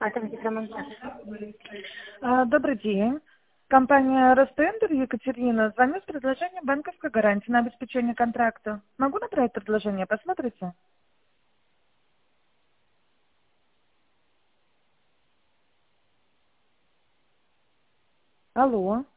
Автомобильный. Добрый день. Компания Ростендер, Екатерина. Звоню с предложением банковской гарантии на обеспечение контракта. Могу направить предложение? Посмотрите. Алло.